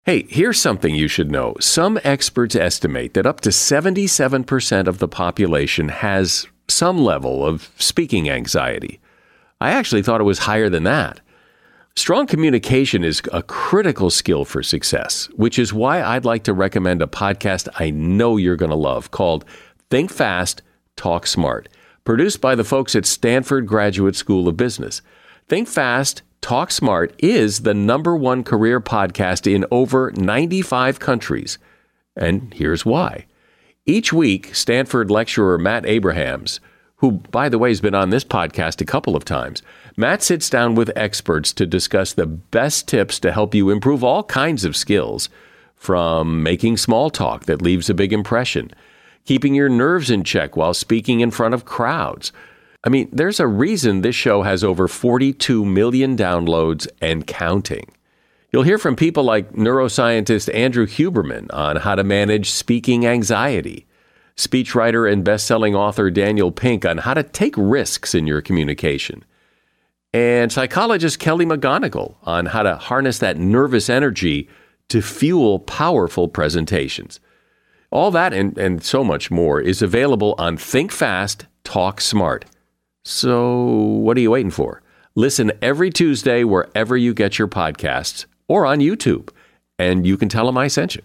Hey, here's something you should know. Some experts estimate that up to 77% of the population has some level of speaking anxiety. I actually thought it was higher than that. Strong communication is a critical skill for success, which is why I'd like to recommend a podcast I know you're going to love called Think Fast, Talk Smart, produced by the folks at Stanford Graduate School of Business. Think Fast, Talk Smart is the #1 career podcast in over 95 countries. And here's why. Each week, Stanford lecturer Matt Abrahams, who, by the way, has been on this podcast a couple of times, Matt sits down with experts to discuss the best tips to help you improve all kinds of skills, from making small talk that leaves a big impression, keeping your nerves in check while speaking in front of crowds. I mean, there's a reason this show has over 42 million downloads and counting. You'll hear from people like neuroscientist Andrew Huberman on how to manage speaking anxiety, speechwriter and best-selling author Daniel Pink on how to take risks in your communication, and psychologist Kelly McGonigal on how to harness that nervous energy to fuel powerful presentations. All that and so much more is available on Think Fast, Talk Smart. So what are you waiting for? Listen every Tuesday wherever you get your podcasts or on YouTube, and you can tell them I sent you.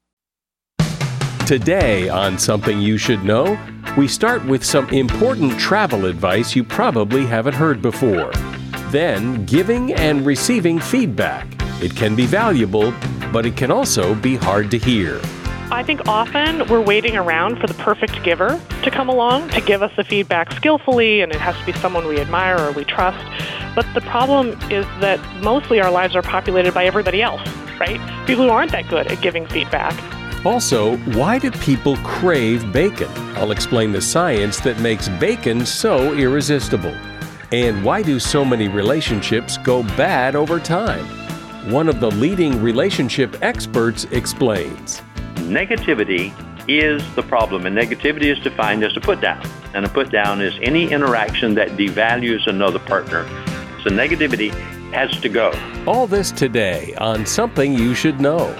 Today on Something You Should Know, we start with some important travel advice you probably haven't heard before. Then, giving and receiving feedback. It can be valuable, but it can also be hard to hear. I think often we're waiting around for the perfect giver to come along to give us the feedback skillfully, and it has to be someone we admire or we trust. But the problem is that mostly our lives are populated by everybody else, right? People who aren't that good at giving feedback. Also, why do people crave bacon? I'll explain the science that makes bacon so irresistible. And why do so many relationships go bad over time? One of the leading relationship experts explains. Negativity is the problem, and negativity is defined as a put down. And a put down is any interaction that devalues another partner. So negativity has to go. All this today on Something You Should Know.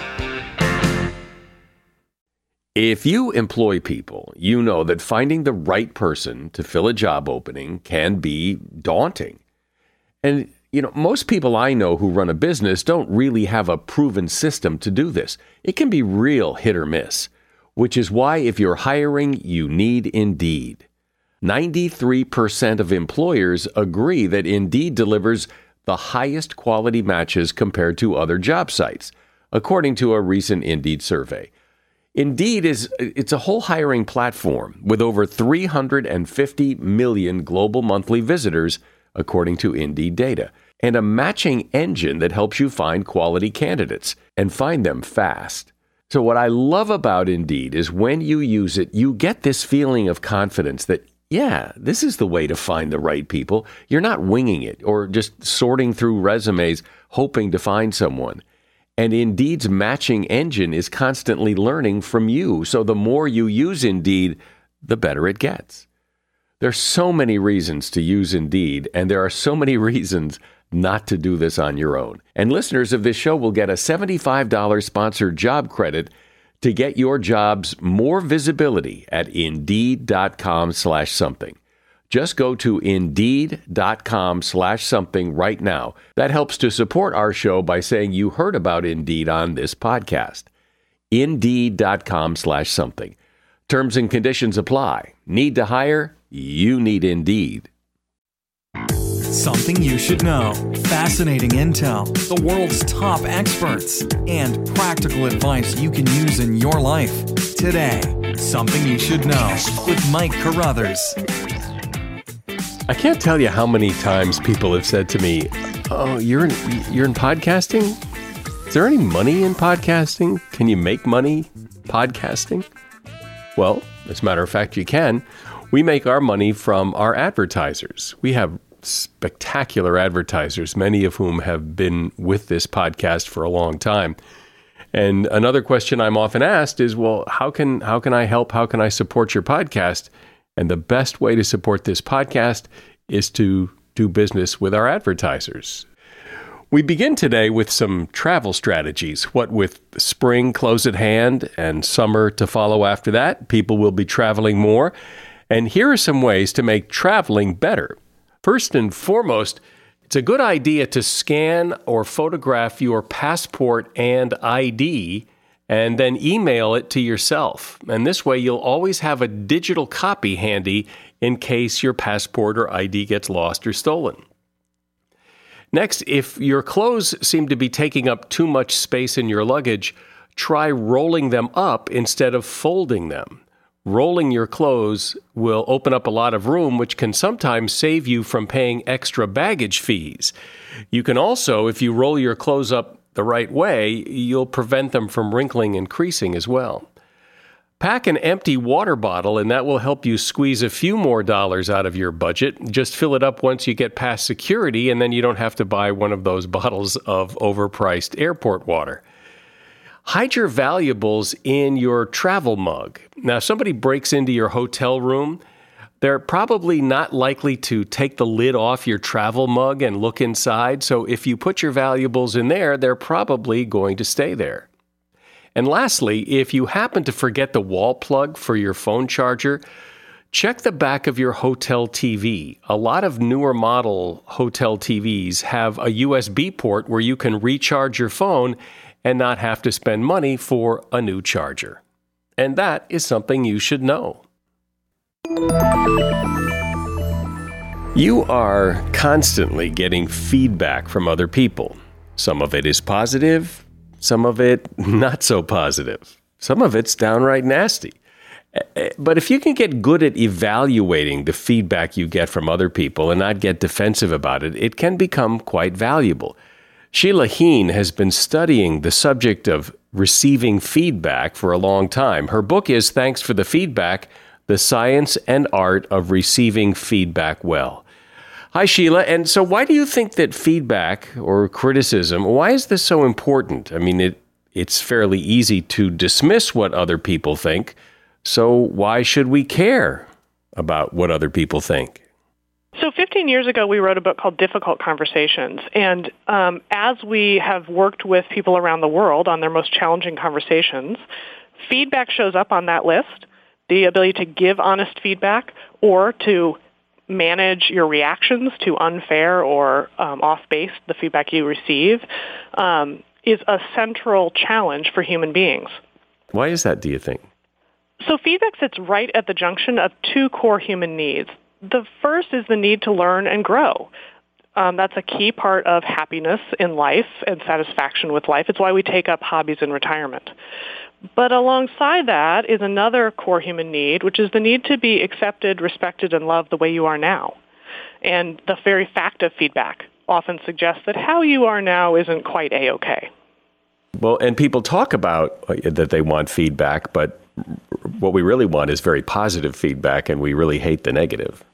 If you employ people, you know that finding the right person to fill a job opening can be daunting. And most people I know who run a business don't really have a proven system to do this. It can be real hit or miss, which is why if you're hiring, you need Indeed. 93% of employers agree that Indeed delivers the highest quality matches compared to other job sites, according to a recent Indeed survey. Indeed it's a whole hiring platform with over 350 million global monthly visitors, according to Indeed data, and a matching engine that helps you find quality candidates and find them fast. So what I love about Indeed is when you use it, you get this feeling of confidence that, yeah, this is the way to find the right people. You're not winging it or just sorting through resumes hoping to find someone. And Indeed's matching engine is constantly learning from you. So the more you use Indeed, the better it gets. There's so many reasons to use Indeed, and there are so many reasons not to do this on your own. And listeners of this show will get a $75 sponsored job credit to get your jobs more visibility at Indeed.com/something. Just go to Indeed.com/something right now. That helps to support our show by saying you heard about Indeed on this podcast. Indeed.com/something. Terms and conditions apply. Need to hire? You need Indeed. Something you should know. Fascinating intel, the world's top experts, and practical advice you can use in your life. Today, Something You Should Know with Mike Carruthers. I can't tell you how many times people have said to me, "Oh, you're in podcasting? Is there any money in podcasting? Can you make money podcasting?" Well, as a matter of fact, you can. We make our money from our advertisers. We have spectacular advertisers, many of whom have been with this podcast for a long time. And another question I'm often asked is, well, how can I help? How can I support your podcast? And the best way to support this podcast is to do business with our advertisers. We begin today with some travel strategies. What with spring close at hand and summer to follow after that, people will be traveling more. And here are some ways to make traveling better. First and foremost, it's a good idea to scan or photograph your passport and ID and then email it to yourself. And this way you'll always have a digital copy handy in case your passport or ID gets lost or stolen. Next, if your clothes seem to be taking up too much space in your luggage, try rolling them up instead of folding them. Rolling your clothes will open up a lot of room, which can sometimes save you from paying extra baggage fees. You can also, if you roll your clothes up the right way, you'll prevent them from wrinkling and creasing as well. Pack an empty water bottle, and that will help you squeeze a few more dollars out of your budget. Just fill it up once you get past security, and then you don't have to buy one of those bottles of overpriced airport water. Hide your valuables in your travel mug. Now, if somebody breaks into your hotel room, they're probably not likely to take the lid off your travel mug and look inside. So if you put your valuables in there, they're probably going to stay there. And lastly, if you happen to forget the wall plug for your phone charger, check the back of your hotel TV. A lot of newer model hotel TVs have a USB port where you can recharge your phone and not have to spend money for a new charger. And that is something you should know. You are constantly getting feedback from other people. Some of it is positive, some of it not so positive. Some of it's downright nasty. But if you can get good at evaluating the feedback you get from other people and not get defensive about it, it can become quite valuable. Sheila Heen has been studying the subject of receiving feedback for a long time. Her book is Thanks for the Feedback, The Science and Art of Receiving Feedback Well. Hi, Sheila. And so why do you think that feedback or criticism, why is this so important? I mean, it's fairly easy to dismiss what other people think. So why should we care about what other people think? So 15 years ago, we wrote a book called Difficult Conversations. And as we have worked with people around the world on their most challenging conversations, feedback shows up on that list. The ability to give honest feedback or to manage your reactions to unfair or off-base, the feedback you receive, is a central challenge for human beings. Why is that, do you think? So feedback sits right at the junction of two core human needs. The first is the need to learn and grow. That's a key part of happiness in life and satisfaction with life. It's why we take up hobbies in retirement. But alongside that is another core human need, which is the need to be accepted, respected, and loved the way you are now. And the very fact of feedback often suggests that how you are now isn't quite A-okay. Well, and people talk about that they want feedback, but what we really want is very positive feedback, and we really hate the negative.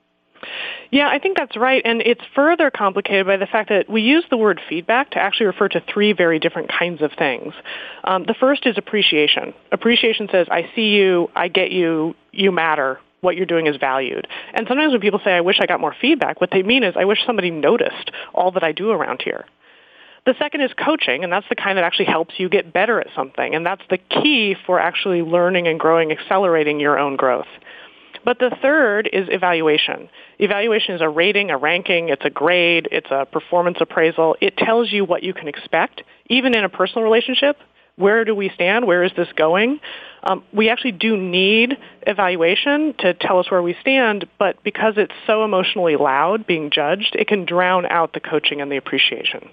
Yeah, I think that's right. And it's further complicated by the fact that we use the word feedback to actually refer to three very different kinds of things. The first is appreciation. Appreciation says, I see you, I get you, you matter, what you're doing is valued. And sometimes when people say, I wish I got more feedback, what they mean is, I wish somebody noticed all that I do around here. The second is coaching, and that's the kind that actually helps you get better at something. And that's the key for actually learning and growing, accelerating your own growth. But the third is evaluation. Evaluation is a rating, a ranking, it's a grade, it's a performance appraisal. It tells you what you can expect, even in a personal relationship. Where do we stand? Where is this going? We actually do need evaluation to tell us where we stand, but because it's so emotionally loud, being judged, it can drown out the coaching and the appreciation.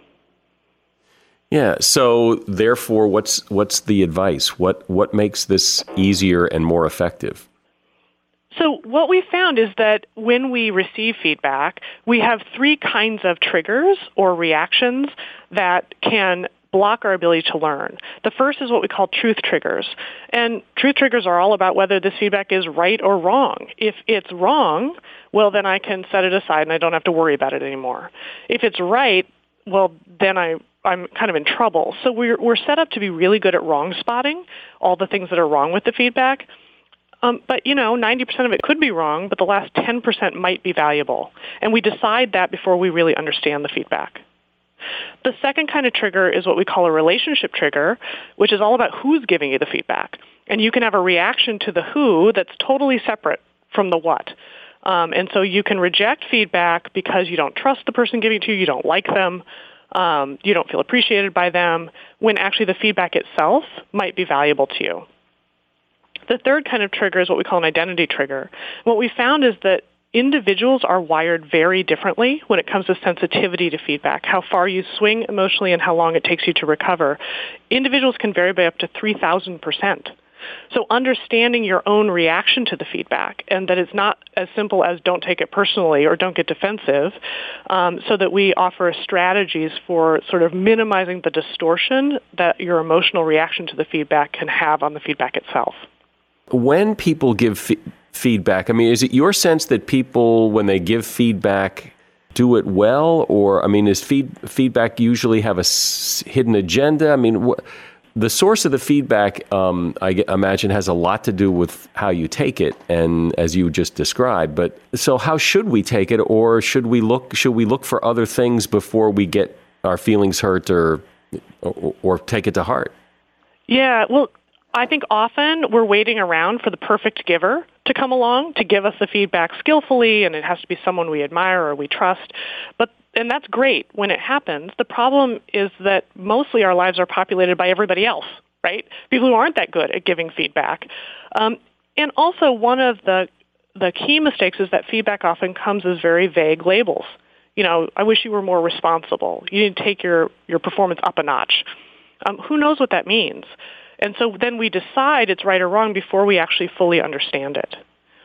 Yeah, so therefore, what's the advice? What makes this easier and more effective? So what we found is that when we receive feedback, we have three kinds of triggers or reactions that can block our ability to learn. The first is what we call truth triggers. And truth triggers are all about whether this feedback is right or wrong. If it's wrong, well, then I can set it aside and I don't have to worry about it anymore. If it's right, well, then I'm kind of in trouble. So we're set up to be really good at wrong spotting, all the things that are wrong with the feedback. But, 90% of it could be wrong, but the last 10% might be valuable. And we decide that before we really understand the feedback. The second kind of trigger is what we call a relationship trigger, which is all about who's giving you the feedback. And you can have a reaction to the who that's totally separate from the what. And so you can reject feedback because you don't trust the person giving it to you, you don't like them, you don't feel appreciated by them, when actually the feedback itself might be valuable to you. The third kind of trigger is what we call an identity trigger. What we found is that individuals are wired very differently when it comes to sensitivity to feedback, how far you swing emotionally and how long it takes you to recover. Individuals can vary by up to 3,000%. So understanding your own reaction to the feedback, and that it's not as simple as don't take it personally or don't get defensive, so that we offer strategies for sort of minimizing the distortion that your emotional reaction to the feedback can have on the feedback itself. When people give feedback, I mean, is it your sense that people, when they give feedback, do it well? Or, I mean, does feedback usually have a hidden agenda? I mean, the source of the feedback, I imagine, has a lot to do with how you take it, and as you just described. But so, how should we take it, or should we look for other things before we get our feelings hurt or take it to heart? Yeah, well, I think often we're waiting around for the perfect giver to come along to give us the feedback skillfully, and it has to be someone we admire or we trust. And that's great when it happens. The problem is that mostly our lives are populated by everybody else, right? People who aren't that good at giving feedback. And also one of the key mistakes is that feedback often comes as very vague labels. You know, I wish you were more responsible. You need to take your performance up a notch. Who knows what that means? And so then we decide it's right or wrong before we actually fully understand it.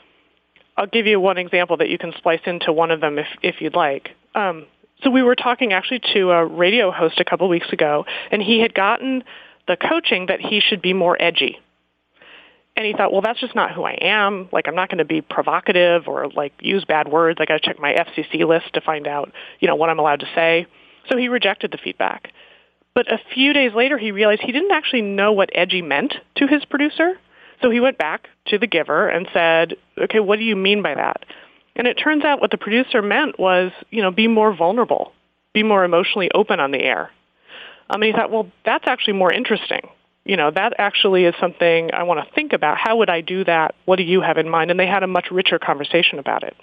I'll give you one example that you can splice into one of them if you'd like. So we were talking actually to a radio host a couple weeks ago, and he had gotten the coaching that he should be more edgy. And he thought, well, that's just not who I am. Like, I'm not going to be provocative or, like, use bad words. I got to check my FCC list to find out, what I'm allowed to say. So he rejected the feedback. But a few days later, he realized he didn't actually know what edgy meant to his producer. So he went back to the giver and said, okay, what do you mean by that? And it turns out what the producer meant was, be more vulnerable, be more emotionally open on the air. And he thought, well, that's actually more interesting. That actually is something I want to think about. How would I do that? What do you have in mind? And they had a much richer conversation about it.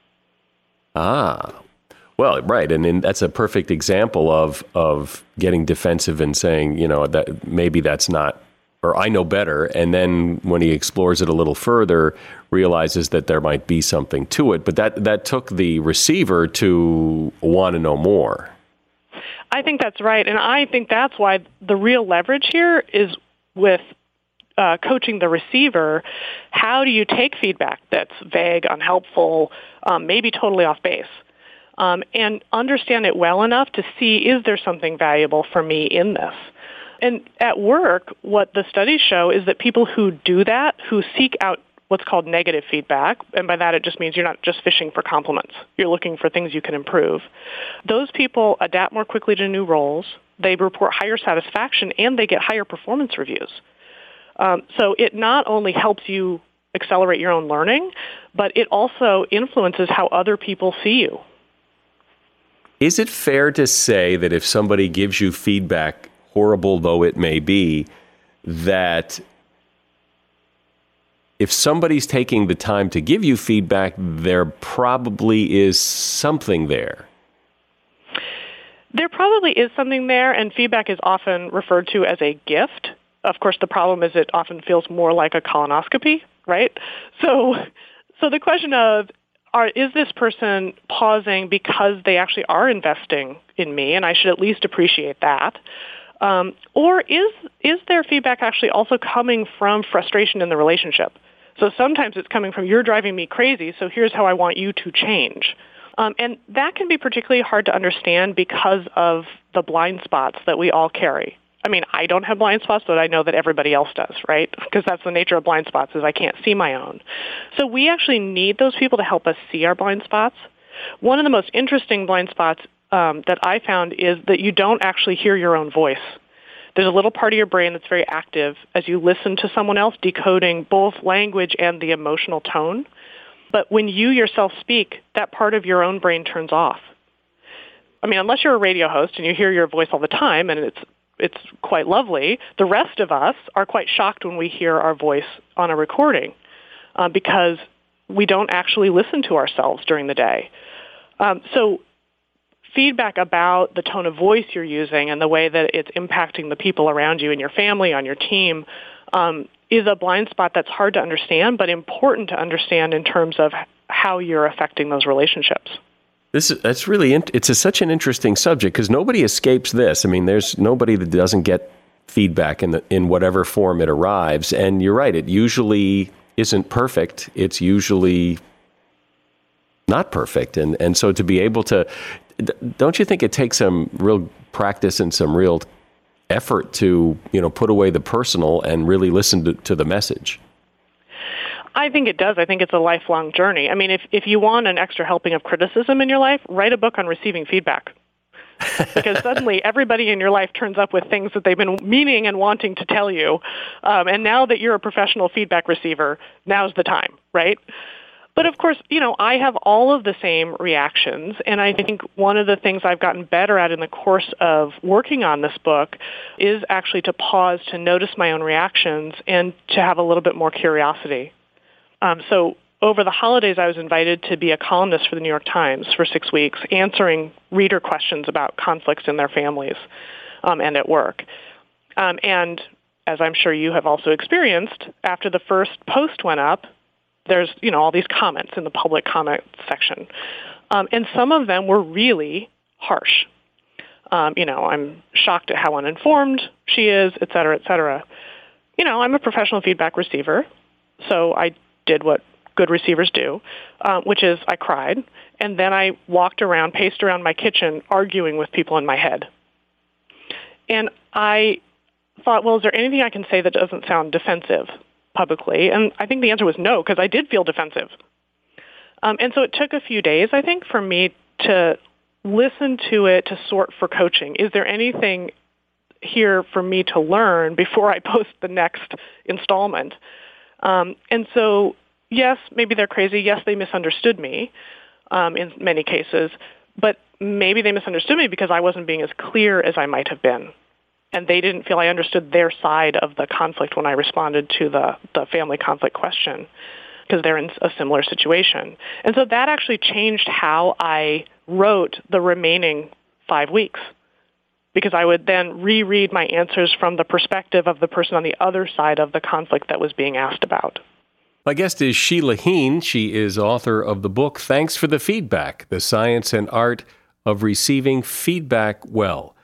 Well, right. And that's a perfect example of getting defensive and saying, that maybe that's not, or I know better. And then when he explores it a little further, realizes that there might be something to it. But that took the receiver to want to know more. I think that's right. And I think that's why the real leverage here is with coaching the receiver. How do you take feedback that's vague, unhelpful, maybe totally off base? And understand it well enough to see, is there something valuable for me in this? And at work, what the studies show is that people who do that, who seek out what's called negative feedback, and by that it just means you're not just fishing for compliments, you're looking for things you can improve, those people adapt more quickly to new roles, they report higher satisfaction, and they get higher performance reviews. So it not only helps you accelerate your own learning, but it also influences how other people see you. Is it fair to say that if somebody gives you feedback, horrible though it may be, that if somebody's taking the time to give you feedback, there probably is something there? There probably is something there, and feedback is often referred to as a gift. Of course, the problem is it often feels more like a colonoscopy, right? So the question of, is this person pausing because they actually are investing in me, and I should at least appreciate that? Or is their feedback actually also coming from frustration in the relationship? So sometimes it's coming from, you're driving me crazy, so here's how I want you to change. And that can be particularly hard to understand because of the blind spots that we all carry. I mean, I don't have blind spots, but I know that everybody else does, right? Because that's the nature of blind spots, is I can't see my own. So we actually need those people to help us see our blind spots. One of the most interesting blind spots that I found is that you don't actually hear your own voice. There's a little part of your brain that's very active as you listen to someone else, decoding both language and the emotional tone. But when you yourself speak, that part of your own brain turns off. I mean, unless you're a radio host and you hear your voice all the time and it's quite lovely, the rest of us are quite shocked when we hear our voice on a recording because we don't actually listen to ourselves during the day. So feedback about the tone of voice you're using and the way that it's impacting the people around you and your family, on your team, is a blind spot that's hard to understand, but important to understand in terms of how you're affecting those relationships. That's really it's such an interesting subject because nobody escapes this. I mean, there's nobody that doesn't get feedback in whatever form it arrives. And you're right, it usually isn't perfect. It's usually not perfect. And so to be able to, don't you think it takes some real practice and some real effort to, put away the personal and really listen to the message? I think it does. I think it's a lifelong journey. I mean, if you want an extra helping of criticism in your life, write a book on receiving feedback. Because suddenly everybody in your life turns up with things that they've been meaning and wanting to tell you. And now that you're a professional feedback receiver, now's the time, right? But of course, I have all of the same reactions. And I think one of the things I've gotten better at in the course of working on this book is actually to pause, to notice my own reactions, and to have a little bit more curiosity. So over the holidays, I was invited to be a columnist for the New York Times for 6 weeks, answering reader questions about conflicts in their families and at work. And as I'm sure you have also experienced, after the first post went up, there's, all these comments in the public comment section. And some of them were really harsh. I'm shocked at how uninformed she is, et cetera, et cetera. I'm a professional feedback receiver, so I did what good receivers do, which is I cried, and then I paced around my kitchen arguing with people in my head. And I thought, well, is there anything I can say that doesn't sound defensive publicly? And I think the answer was no, because I did feel defensive. And so it took a few days, I think, for me to listen to it, to sort for coaching. Is there anything here for me to learn before I post the next installment? And so, yes, maybe they're crazy. Yes, they misunderstood me in many cases. But maybe they misunderstood me because I wasn't being as clear as I might have been. And they didn't feel I understood their side of the conflict when I responded to the family conflict question, because they're in a similar situation. And so that actually changed how I wrote the remaining 5 weeks, because I would then reread my answers from the perspective of the person on the other side of the conflict that was being asked about. My guest is Sheila Heen. She is author of the book, Thanks for the Feedback, The Science and Art of Receiving Feedback Well.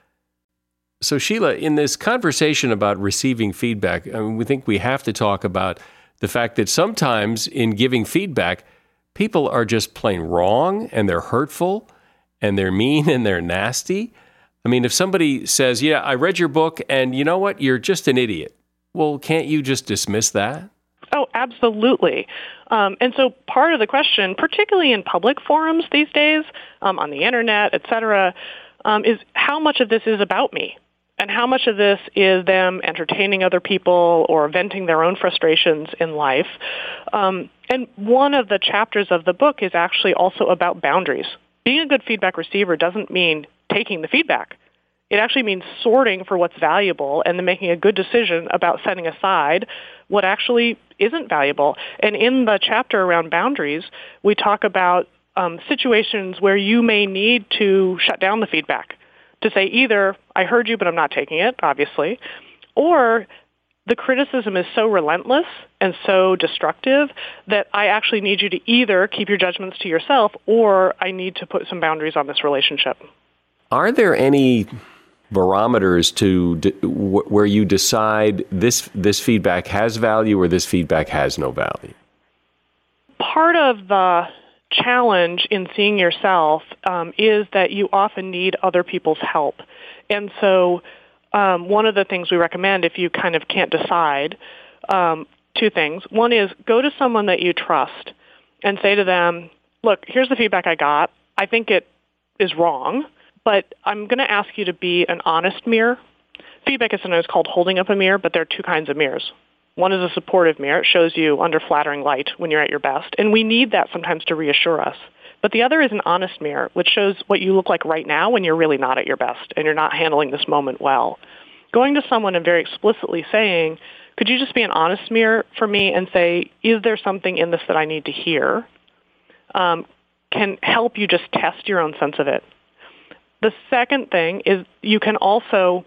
So Sheila, in this conversation about receiving feedback, we think we have to talk about the fact that sometimes in giving feedback, people are just plain wrong and they're hurtful and they're mean and they're nasty. I mean, if somebody says, yeah, I read your book and you know what, you're just an idiot. Well, can't you just dismiss that? Oh, absolutely. And so part of the question, particularly in public forums these days, on the internet, et cetera, is how much of this is about me? And how much of this is them entertaining other people or venting their own frustrations in life? And one of the chapters of the book is actually also about boundaries. Being a good feedback receiver doesn't mean taking the feedback. It actually means sorting for what's valuable and then making a good decision about setting aside what actually isn't valuable. And in the chapter around boundaries, we talk about situations where you may need to shut down the feedback, to say either, I heard you, but I'm not taking it, obviously, or the criticism is so relentless and so destructive that I actually need you to either keep your judgments to yourself or I need to put some boundaries on this relationship. Are there any barometers where you decide this feedback has value or this feedback has no value? Part of the challenge in seeing yourself is that you often need other people's help. And so one of the things we recommend if you kind of can't decide, two things. One is go to someone that you trust and say to them, look, here's the feedback I got. I think it is wrong, but I'm going to ask you to be an honest mirror. Feedback is sometimes called holding up a mirror, but there are two kinds of mirrors. One is a supportive mirror. It shows you under flattering light when you're at your best. And we need that sometimes to reassure us. But the other is an honest mirror, which shows what you look like right now when you're really not at your best and you're not handling this moment well. Going to someone and very explicitly saying, could you just be an honest mirror for me and say, is there something in this that I need to hear, can help you just test your own sense of it. The second thing is you can also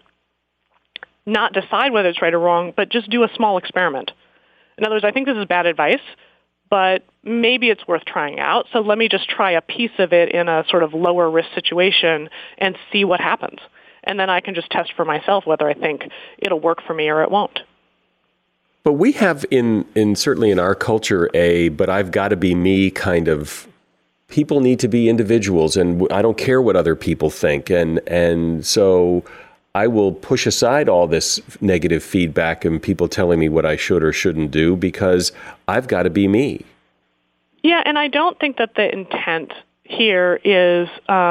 not decide whether it's right or wrong, but just do a small experiment. In other words, I think this is bad advice, but maybe it's worth trying out. So let me just try a piece of it in a sort of lower risk situation and see what happens. And then I can just test for myself whether I think it'll work for me or it won't. But we have in certainly in our culture but I've got to be me kind of, people need to be individuals and I don't care what other people think. And so I will push aside all this negative feedback and people telling me what I should or shouldn't do because I've got to be me. Yeah, and I don't think that the intent here is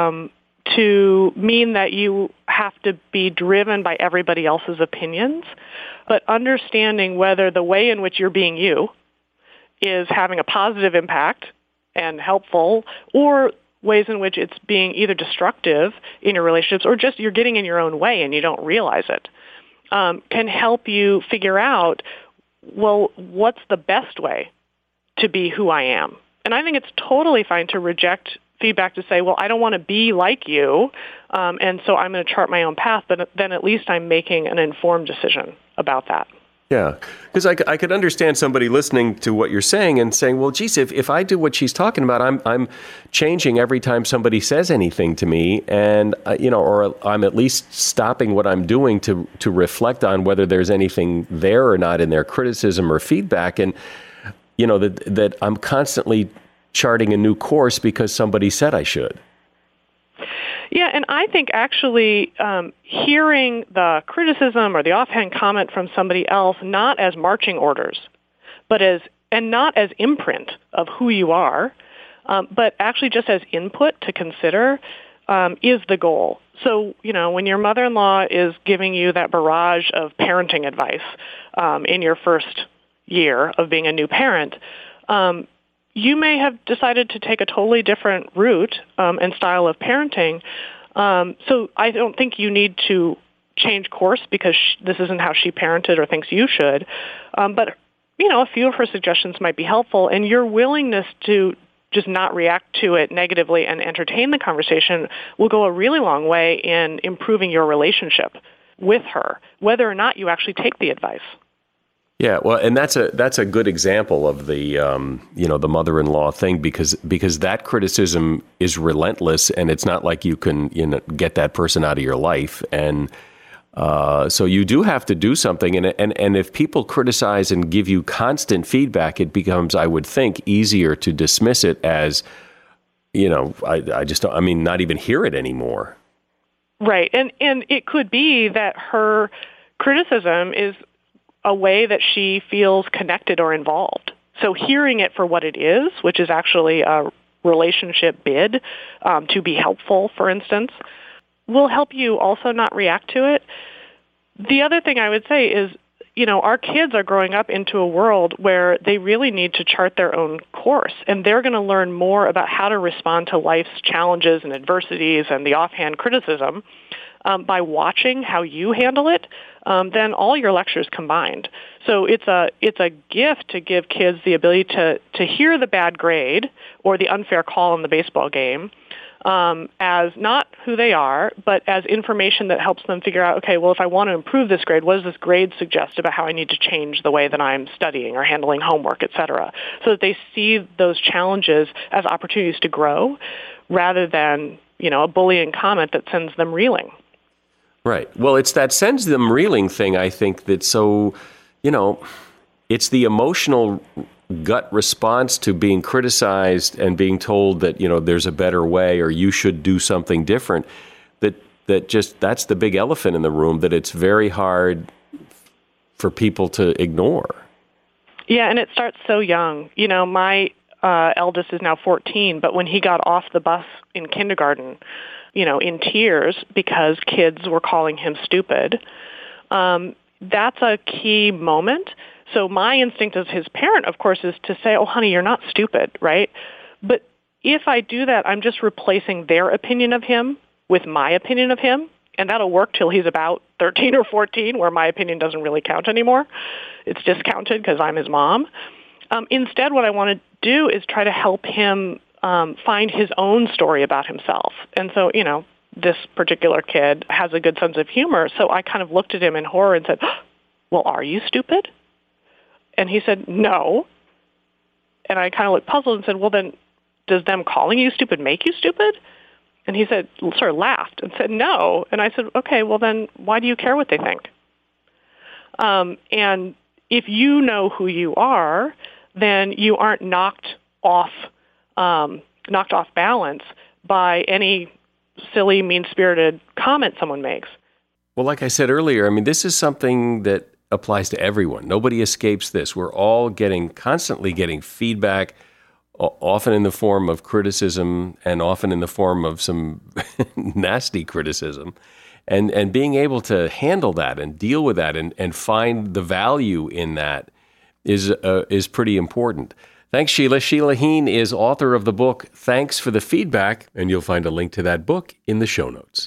to mean that you have to be driven by everybody else's opinions, but understanding whether the way in which you're being you is having a positive impact and helpful, or ways in which it's being either destructive in your relationships or just you're getting in your own way and you don't realize it, can help you figure out, well, what's the best way to be who I am? And I think it's totally fine to reject feedback to say, well, I don't want to be like you, and so I'm going to chart my own path, but then at least I'm making an informed decision about that. Yeah, because I could understand somebody listening to what you're saying and saying, well, geez, if I do what she's talking about, I'm changing every time somebody says anything to me, and or I'm at least stopping what I'm doing to reflect on whether there's anything there or not in their criticism or feedback, and that I'm constantly charting a new course because somebody said I should. Yeah, and I think actually hearing the criticism or the offhand comment from somebody else not as marching orders, and not as imprint of who you are, but actually just as input to consider is the goal. So, when your mother-in-law is giving you that barrage of parenting advice in your first year of being a new parent, you may have decided to take a totally different route and style of parenting. So I don't think you need to change course because this isn't how she parented or thinks you should. But, a few of her suggestions might be helpful, and your willingness to just not react to it negatively and entertain the conversation will go a really long way in improving your relationship with her, whether or not you actually take the advice. Yeah, well, and that's a good example of the the mother-in-law thing because that criticism is relentless and it's not like you can get that person out of your life, and so you do have to do something, and if people criticize and give you constant feedback, it becomes, I would think, easier to dismiss it as I just don't, not even hear it anymore. Right, and it could be that her criticism is a way that she feels connected or involved. So hearing it for what it is, which is actually a relationship bid to be helpful, for instance, will help you also not react to it. The other thing I would say is, our kids are growing up into a world where they really need to chart their own course, and they're going to learn more about how to respond to life's challenges and adversities and the offhand criticism by watching how you handle it than all your lectures combined. So it's a gift to give kids the ability to hear the bad grade or the unfair call in the baseball game as not who they are, but as information that helps them figure out, okay, well, if I want to improve this grade, what does this grade suggest about how I need to change the way that I'm studying or handling homework, et cetera, so that they see those challenges as opportunities to grow rather than, a bullying comment that sends them reeling. Right. Well, it's that sends them reeling thing, I think, that's so, it's the emotional gut response to being criticized and being told that, there's a better way or you should do something different, that's the big elephant in the room that it's very hard for people to ignore. Yeah, and it starts so young. My eldest is now 14, but when he got off the bus in kindergarten, in tears because kids were calling him stupid, that's a key moment. So my instinct as his parent, of course, is to say, oh, honey, you're not stupid, right? But if I do that, I'm just replacing their opinion of him with my opinion of him, and that'll work till he's about 13 or 14, where my opinion doesn't really count anymore. It's discounted because I'm his mom. Instead, what I want to do is try to help him find his own story about himself. And so, this particular kid has a good sense of humor, so I kind of looked at him in horror and said, well, are you stupid? And he said, no. And I kind of looked puzzled and said, well, then does them calling you stupid make you stupid? And he said, sort of laughed and said, no. And I said, okay, well, then why do you care what they think? And if you know who you are, then you aren't knocked off balance by any silly, mean-spirited comment someone makes. Well, like I said earlier, this is something that applies to everyone. Nobody escapes this. We're all constantly getting feedback, often in the form of criticism and often in the form of some nasty criticism. And being able to handle that and deal with that and find the value in that is pretty important. Thanks, Sheila. Sheila Heen is author of the book, Thanks for the Feedback, and you'll find a link to that book in the show notes.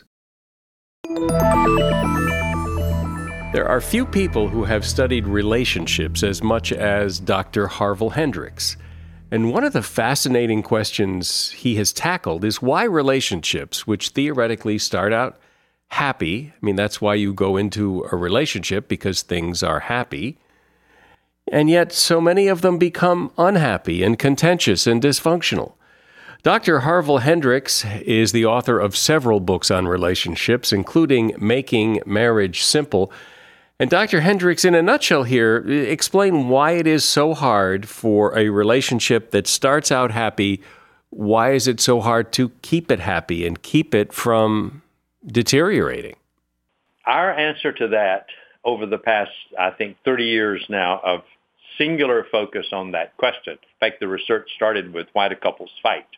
There are few people who have studied relationships as much as Dr. Harville Hendrix. And one of the fascinating questions he has tackled is why relationships, which theoretically start out happy, that's why you go into a relationship, because things are happy, and yet so many of them become unhappy and contentious and dysfunctional. Dr. Harville Hendrix is the author of several books on relationships, including Making Marriage Simple. And Dr. Hendrix, in a nutshell here, explain why it is so hard for a relationship that starts out happy. Why is it so hard to keep it happy and keep it from deteriorating? Our answer to that over the past, 30 years now of singular focus on that question. In fact, the research started with Why Do Couples Fight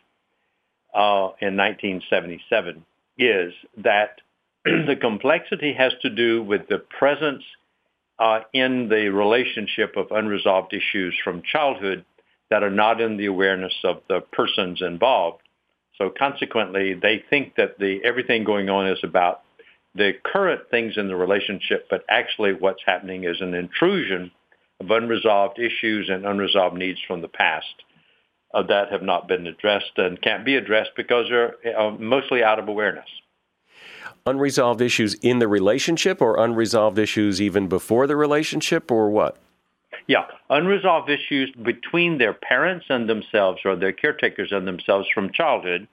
in 1977, is that the complexity has to do with the presence in the relationship of unresolved issues from childhood that are not in the awareness of the persons involved. So consequently, they think that everything going on is about the current things in the relationship, but actually what's happening is an intrusion of unresolved issues and unresolved needs from the past that have not been addressed and can't be addressed because they're mostly out of awareness. Unresolved issues in the relationship, or unresolved issues even before the relationship, or what? Yeah, unresolved issues between their parents and themselves, or their caretakers and themselves from childhood.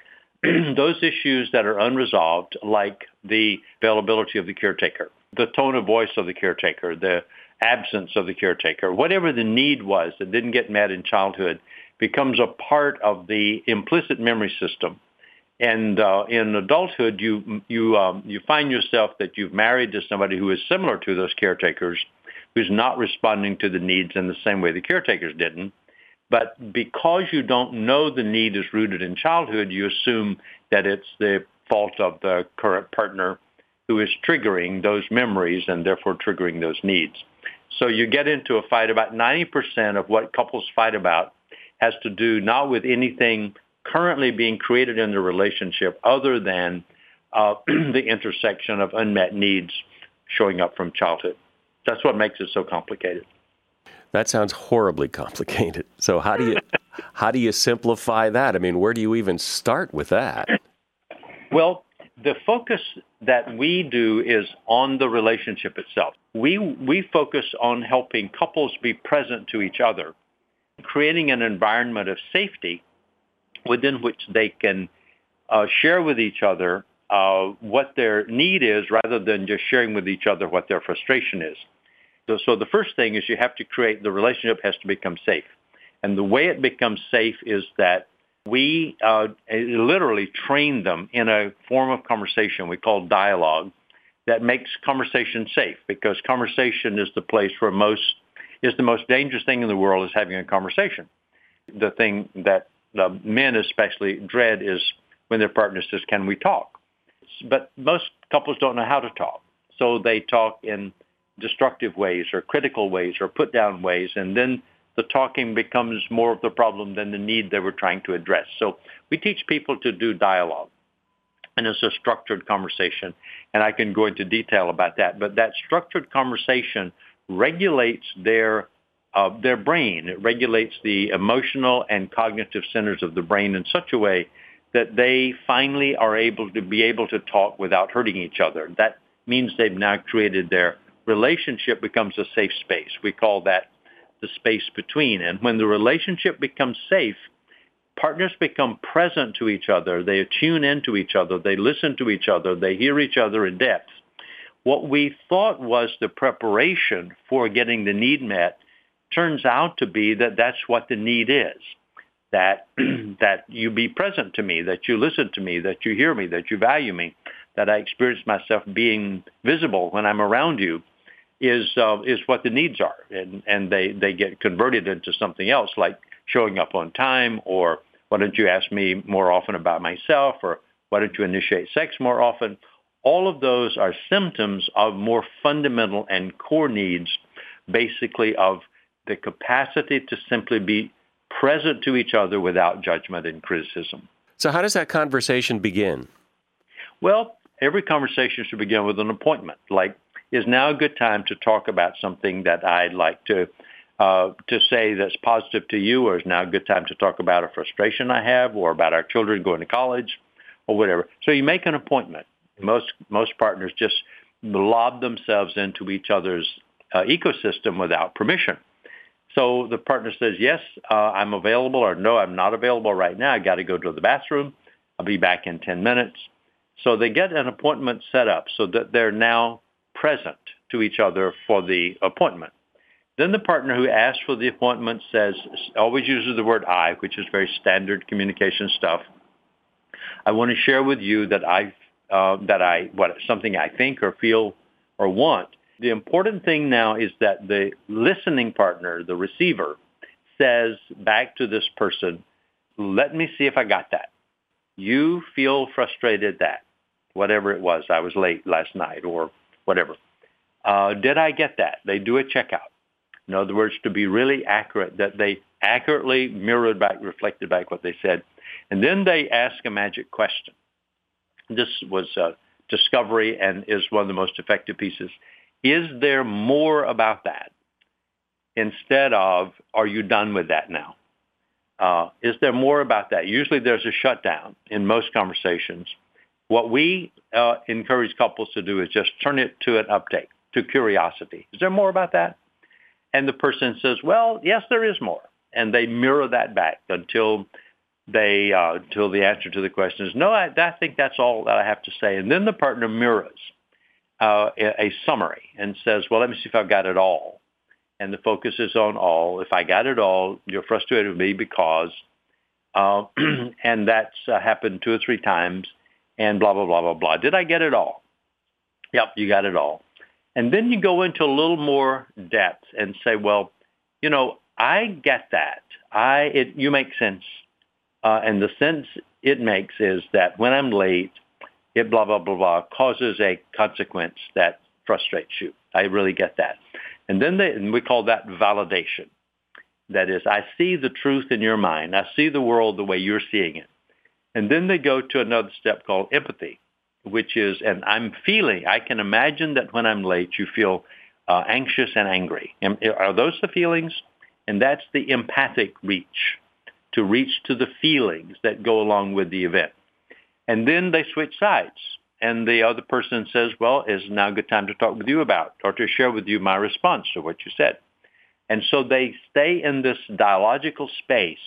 Those issues that are unresolved, like the availability of the caretaker, the tone of voice of the caretaker, the absence of the caretaker, whatever the need was that didn't get met in childhood, becomes a part of the implicit memory system. And in adulthood, you find yourself that you've married to somebody who is similar to those caretakers, who's not responding to the needs in the same way the caretakers didn't. But because you don't know the need is rooted in childhood, you assume that it's the fault of the current partner who is triggering those memories and therefore triggering those needs. So you get into a fight. About 90% of what couples fight about has to do not with anything currently being created in the relationship other than the intersection of unmet needs showing up from childhood. That's what makes it so complicated. That sounds horribly complicated. So how do you simplify that? Where do you even start with that? Well, the focus that we do is on the relationship itself. We focus on helping couples be present to each other, creating an environment of safety within which they can share with each other what their need is rather than just sharing with each other what their frustration is. So the first thing is you have to create, the relationship has to become safe. And the way it becomes safe is that we literally train them in a form of conversation we call dialogue that makes conversation safe, because conversation is the place where the most dangerous thing in the world is having a conversation. The thing that men especially dread is when their partner says, can we talk? But most couples don't know how to talk. So they talk in destructive ways or critical ways or put down ways, and then the talking becomes more of the problem than the need they were trying to address. So we teach people to do dialogue. And it's a structured conversation. And I can go into detail about that. But that structured conversation regulates their brain. It regulates the emotional and cognitive centers of the brain in such a way that they finally are able to talk without hurting each other. That means they've now created their relationship becomes a safe space. We call that the space between. And when the relationship becomes safe, partners become present to each other. They tune into each other. They listen to each other. They hear each other in depth. What we thought was the preparation for getting the need met turns out to be that that's what the need is, that you be present to me, that you listen to me, that you hear me, that you value me, that I experience myself being visible when I'm around you is what the needs are. And they get converted into something else, like showing up on time, or why don't you ask me more often about myself, or why don't you initiate sex more often? All of those are symptoms of more fundamental and core needs, basically of the capacity to simply be present to each other without judgment and criticism. So how does that conversation begin? Well, every conversation should begin with an appointment, like, is now a good time to talk about something that I'd like to say that's positive to you, or is now a good time to talk about a frustration I have, or about our children going to college, or whatever. So you make an appointment. Most partners just lob themselves into each other's ecosystem without permission. So the partner says, yes, I'm available, or no, I'm not available right now. I got to go to the bathroom. I'll be back in 10 minutes. So they get an appointment set up so that they're now present to each other for the appointment. Then the partner who asked for the appointment always uses the word I, which is very standard communication stuff. I want to share with you that something I think or feel or want. The important thing now is that the listening partner, the receiver, says back to this person, let me see if I got that. You feel frustrated that, whatever it was, I was late last night or whatever. Did I get that? They do a checkout. In other words, to be really accurate, that they accurately reflected back what they said. And then they ask a magic question. This was discovery and is one of the most effective pieces. Is there more about that? Instead of, are you done with that now? Is there more about that? Usually there's a shutdown in most conversations. What we encourage couples to do is just turn it to an update, to curiosity. Is there more about that? And the person says, well, yes, there is more. And they mirror that back until the answer to the question is, no, I think that's all that I have to say. And then the partner mirrors a summary and says, well, let me see if I've got it all. And the focus is on all. If I got it all, you're frustrated with me because, and that's happened 2 or 3 times, and blah, blah, blah, blah, blah. Did I get it all? Yep, you got it all. And then you go into a little more depth and say, well, I get that. You make sense. And the sense it makes is that when I'm late, it blah, blah, blah, blah, causes a consequence that frustrates you. I really get that. And then we call that validation. That is, I see the truth in your mind. I see the world the way you're seeing it. And then they go to another step called empathy, which is, and I can imagine that when I'm late, you feel anxious and angry. Are those the feelings? And that's the empathic reach, to reach to the feelings that go along with the event. And then they switch sides. And the other person says, well, is now a good time to talk with you about, or to share with you my response to what you said. And so they stay in this dialogical space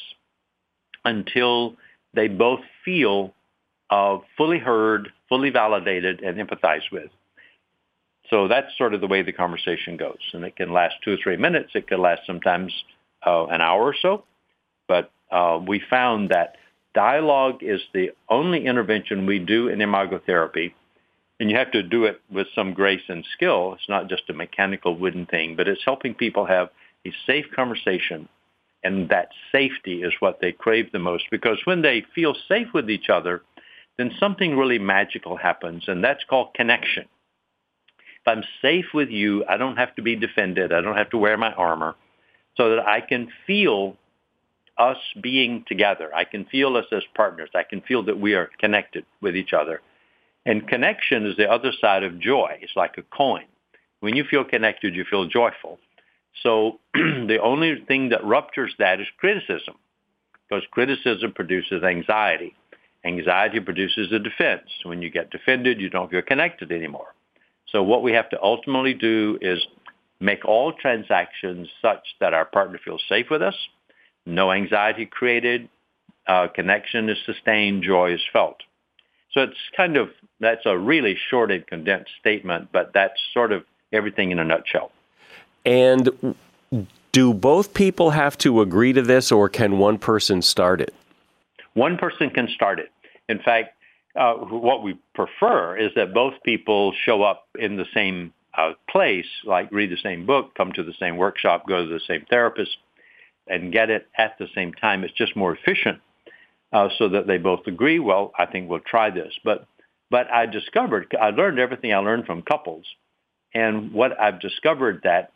until they both feel fully heard, fully validated, and empathized with. So that's sort of the way the conversation goes. And it can last 2 or 3 minutes. It can last sometimes an hour or so. But we found that dialogue is the only intervention we do in imagotherapy. And you have to do it with some grace and skill. It's not just a mechanical wooden thing, but it's helping people have a safe conversation. And that safety is what they crave the most, because when they feel safe with each other, then something really magical happens, and that's called connection. If I'm safe with you, I don't have to be defended. I don't have to wear my armor. so that I can feel us being together. I can feel us as partners. I can feel that we are connected with each other. And connection is the other side of joy. It's like a coin. When you feel connected, you feel joyful. So the only thing that ruptures that is criticism, because criticism produces anxiety. Anxiety produces a defense. When you get defended, you don't feel connected anymore. So what we have to ultimately do is make all transactions such that our partner feels safe with us, no anxiety created, connection is sustained, joy is felt. So that's a really short and condensed statement, but that's sort of everything in a nutshell. And do both people have to agree to this, or can one person start it? One person can start it. In fact, what we prefer is that both people show up in the same place, like read the same book, come to the same workshop, go to the same therapist, and get it at the same time. It's just more efficient so that they both agree, well, I think we'll try this. But I learned everything I learned from couples. And what I've discovered that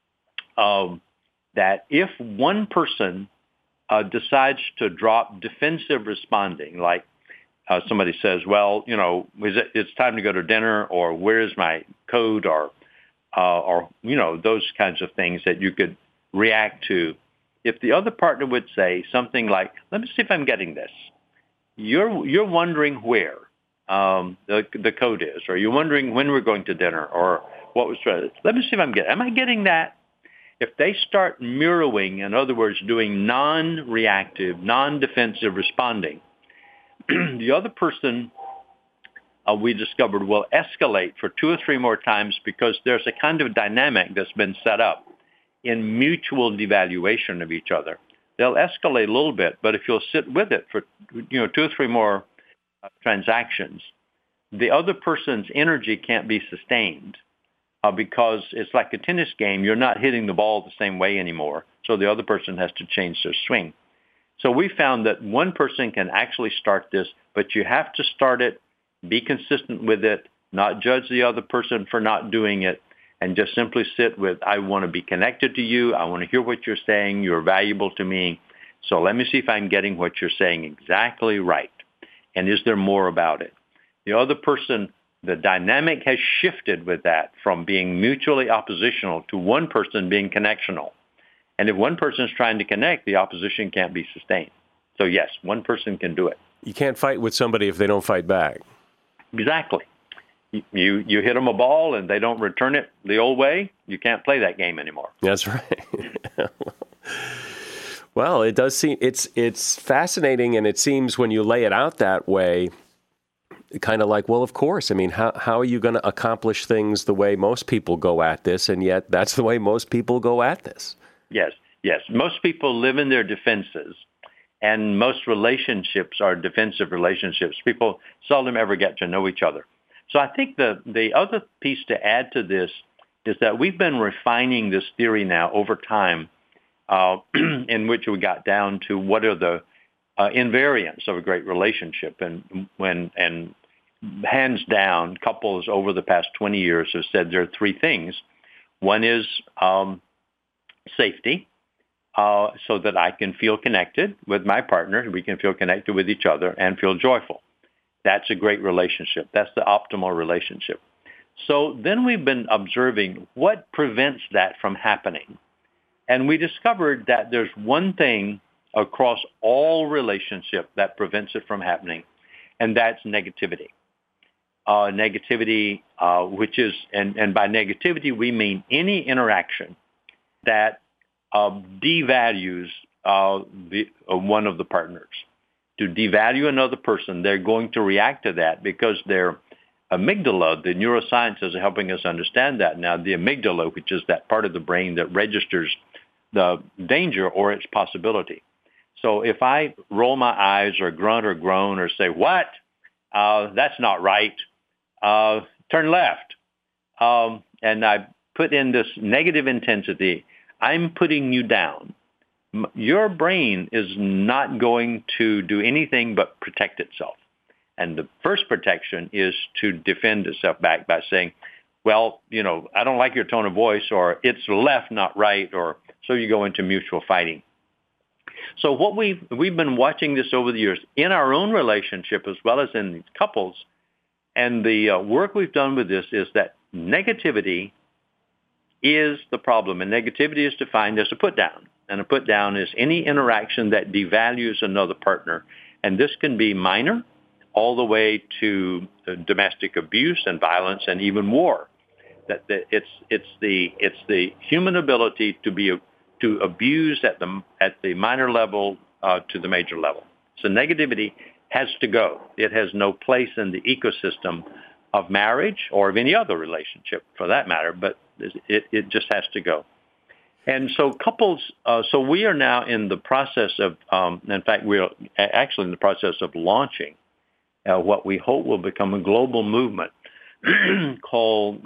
if one person decides to drop defensive responding, like somebody says, well, it's time to go to dinner, or where's my code, or those kinds of things that you could react to. If the other partner would say something like, let me see if I'm getting this. You're wondering where the code is, or you're wondering when we're going to dinner, or what was trying. Let me see if am I getting that? If they start mirroring, in other words, doing non-reactive, non-defensive responding, the other person, we discovered, will escalate for 2 or 3 more times, because there's a kind of dynamic that's been set up in mutual devaluation of each other. They'll escalate a little bit, but if you'll sit with it for 2 or 3 more transactions, the other person's energy can't be sustained. Because it's like a tennis game. You're not hitting the ball the same way anymore. So the other person has to change their swing. So we found that one person can actually start this, but you have to start it, be consistent with it, not judge the other person for not doing it, and just simply sit with, I want to be connected to you. I want to hear what you're saying. You're valuable to me. So let me see if I'm getting what you're saying exactly right. And is there more about it? The other person, the dynamic has shifted with that from being mutually oppositional to one person being connectional. And if one person is trying to connect, the opposition can't be sustained. So yes, one person can do it. You can't fight with somebody if they don't fight back. Exactly. You hit them a ball and they don't return it the old way, you can't play that game anymore. That's right. Well, it does seem, it's fascinating, and it seems when you lay it out that way, kind of like, well, of course. I mean, how are you going to accomplish things the way most people go at this, and yet that's the way most people go at this? Yes. Most people live in their defenses, and most relationships are defensive relationships. People seldom ever get to know each other. So I think the other piece to add to this is that we've been refining this theory now over time, in which we got down to what are the invariants of a great relationship. And hands down, couples over the past 20 years have said there are 3 things. One is safety, so that I can feel connected with my partner, we can feel connected with each other and feel joyful. That's a great relationship. That's the optimal relationship. So then we've been observing what prevents that from happening. And we discovered that there's one thing across all relationships that prevents it from happening, and that's negativity. Negativity, which is, and by negativity we mean any interaction that devalues one of the partners. To devalue another person, they're going to react to that because their amygdala, the neurosciences are helping us understand that now. The amygdala, which is that part of the brain that registers the danger or its possibility. So if I roll my eyes or grunt or groan or say, what? That's not right. Turn left. And I put in this negative intensity, I'm putting you down. Your brain is not going to do anything but protect itself. And the first protection is to defend itself back by saying, well, I don't like your tone of voice, or it's left, not right, or So you go into mutual fighting. So what we've been watching this over the years in our own relationship as well as in couples, and the work we've done with this is that negativity is the problem, and negativity is defined as a put down. And a put down is any interaction that devalues another partner, and this can be minor, all the way to domestic abuse and violence and even war. It's the human ability to abuse at the minor level to the major level. So negativity has to go. It has no place in the ecosystem of marriage or of any other relationship for that matter, but it just has to go. And so couples, so we are now in the process of, in fact, we're actually in the process of launching what we hope will become a global movement called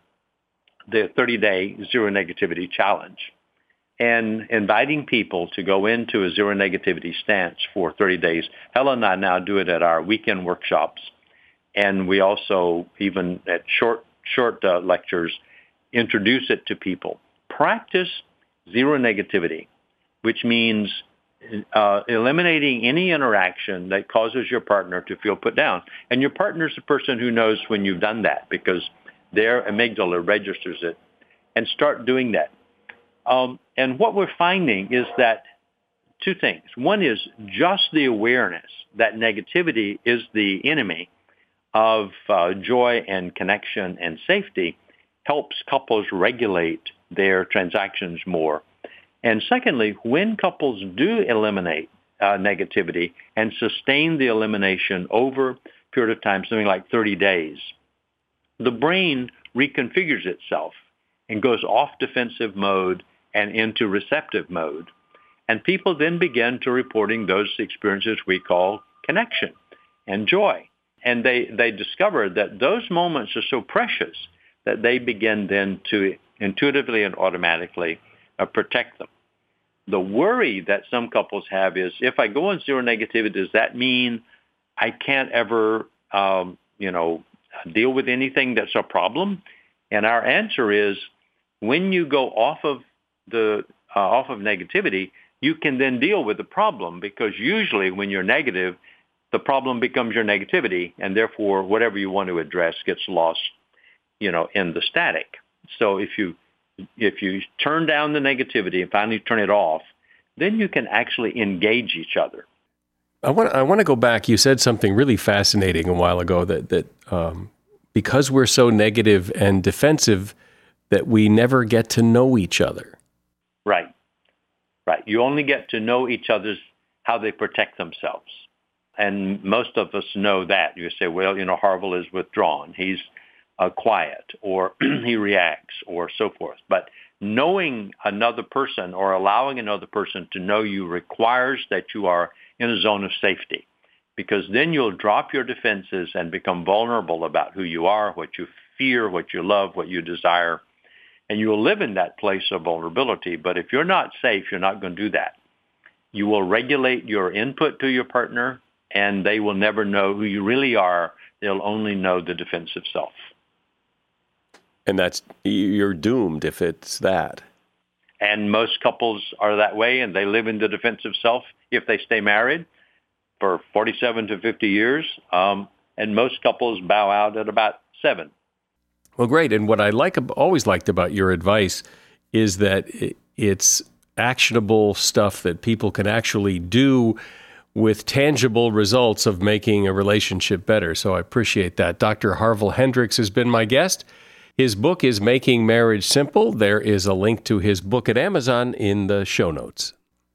the 30-Day Zero Negativity Challenge, and inviting people to go into a zero negativity stance for 30 days. Helen and I now do it at our weekend workshops, and we also, even at short lectures, introduce it to people. Practice zero negativity, which means eliminating any interaction that causes your partner to feel put down. And your partner is the person who knows when you've done that because their amygdala registers it. And start doing that. And what we're finding is that two things. One is just the awareness that negativity is the enemy of joy and connection and safety helps couples regulate their transactions more. And secondly, when couples do eliminate negativity and sustain the elimination over a period of time, something like 30 days, the brain reconfigures itself and goes off defensive mode and into receptive mode. And people then begin to reporting those experiences we call connection and joy. And they discover that those moments are so precious that they begin then to intuitively and automatically protect them. The worry that some couples have is, if I go on zero negativity, does that mean I can't ever, deal with anything that's a problem? And our answer is, when you go off of negativity, you can then deal with the problem, because usually when you're negative, the problem becomes your negativity, and therefore whatever you want to address gets lost, in the static. So if you turn down the negativity and finally turn it off, then you can actually engage each other. I want to go back. You said something really fascinating a while ago that because we're so negative and defensive, that we never get to know each other. Right. You only get to know each other's how they protect themselves. And most of us know that. You say, well, Harville is withdrawn. He's quiet, or he reacts, or so forth. But knowing another person or allowing another person to know you requires that you are in a zone of safety, because then you'll drop your defenses and become vulnerable about who you are, what you fear, what you love, what you desire. And you will live in that place of vulnerability. But if you're not safe, you're not going to do that. You will regulate your input to your partner, and they will never know who you really are. They'll only know the defensive self. And you're doomed if it's that. And most couples are that way, and they live in the defensive self if they stay married for 47 to 50 years. And most couples bow out at about 7. Well, great. And what I always liked about your advice is that it's actionable stuff that people can actually do with tangible results of making a relationship better. So I appreciate that. Dr. Harville Hendrix has been my guest. His book is Making Marriage Simple. There is a link to his book at Amazon in the show notes.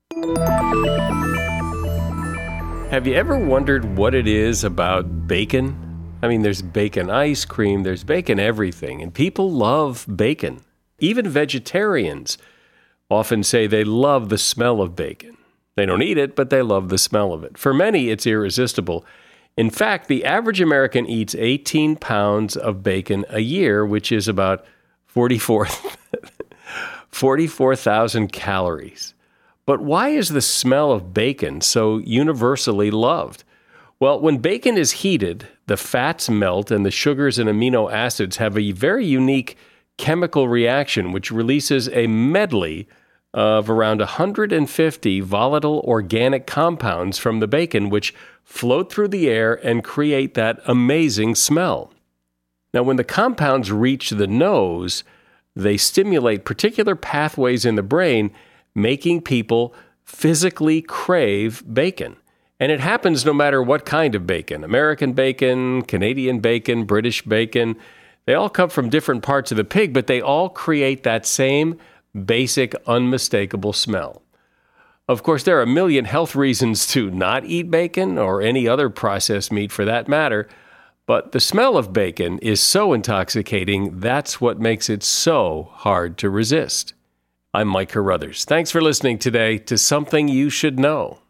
Have you ever wondered what it is about bacon? I mean, there's bacon ice cream, there's bacon everything, and people love bacon. Even vegetarians often say they love the smell of bacon. They don't eat it, but they love the smell of it. For many, it's irresistible. In fact, the average American eats 18 pounds of bacon a year, which is about 44,000 calories. But why is the smell of bacon so universally loved? Well, when bacon is heated, the fats melt and the sugars and amino acids have a very unique chemical reaction which releases a medley of around 150 volatile organic compounds from the bacon, which float through the air and create that amazing smell. Now, when the compounds reach the nose, they stimulate particular pathways in the brain, making people physically crave bacon. And it happens no matter what kind of bacon. American bacon, Canadian bacon, British bacon. They all come from different parts of the pig, but they all create that same basic, unmistakable smell. Of course, there are a million health reasons to not eat bacon, or any other processed meat for that matter, but the smell of bacon is so intoxicating, that's what makes it so hard to resist. I'm Mike Carruthers. Thanks for listening today to Something You Should Know.